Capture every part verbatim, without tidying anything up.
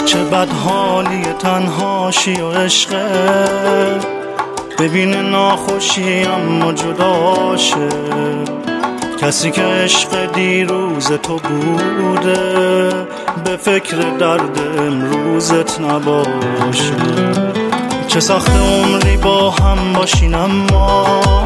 چه بد حالی تنهاشی و عشقه، ببین ناخوشی اما جداشه. کسی که عشق دیروز تو بوده، به فکر درد امروزت نباشه. چه سخت عمری با هم باشین اما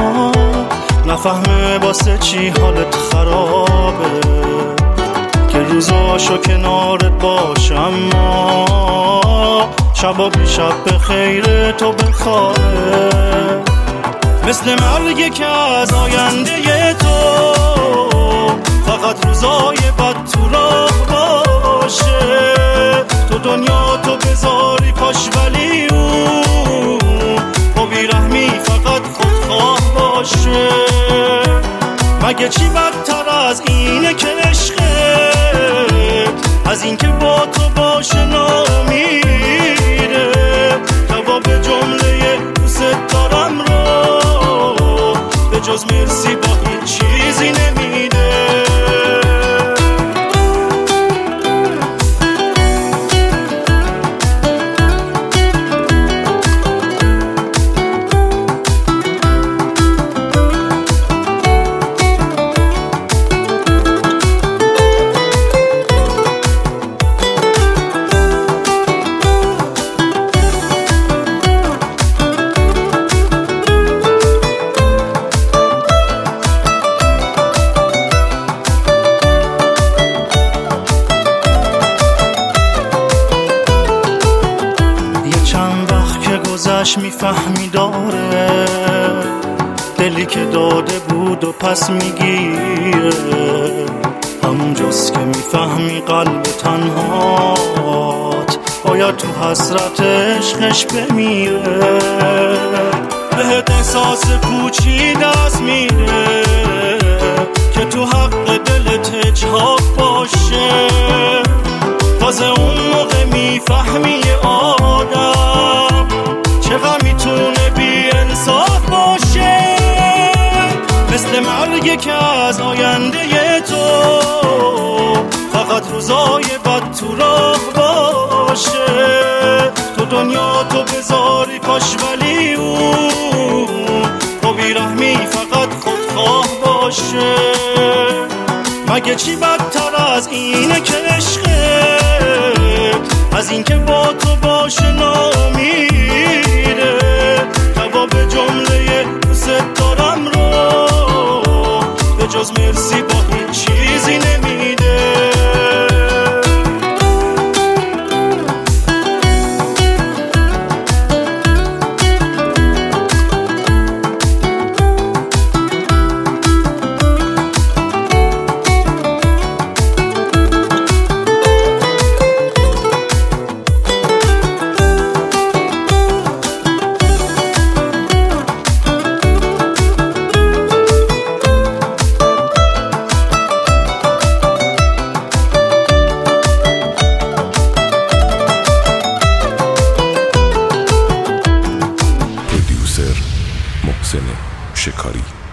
نفهمه واسه چی حالت خرابه. که روزاشو کنارت باشه اما شبا بی شب به خیر تو بخواه. مثل مرگی که از آینده تو فقط روزای بد تو راه باشه. تو دنیا تو بذاری پاش ولی اون با بیرحمی فقط خودخواه باشه. مگه چی بدتر از اینه که عشقت از این که با تو باشه نامیره. جواب جمله دوست دارم رو به جز مرسی با هیچ چیزی نمیده. میفهمی داره دلی که داده بود و پس میگیره. همون جز که میفهمی قلب تنهات باید تو حسرت عشقش بمیره. بهت احساس پوچی دست میده که تو حق دلت اجحاف باشه. تازه اون موقع میفهمی آدم چقدر میتونه بی انصاف باشه. مثل مرگی که از آینده تو فقط روزای بد تو راه باشه. تو دنیا تو بذاری پاش ولی اون با بیرحمی فقط خودخواه باشه. مگه چی بدتر از اینه که عشقت از این که با تو باشه نامیره. جواب جمله دوست دارم رو به جز مرسی با هیچ چیزی نمیده. محسن شکاری.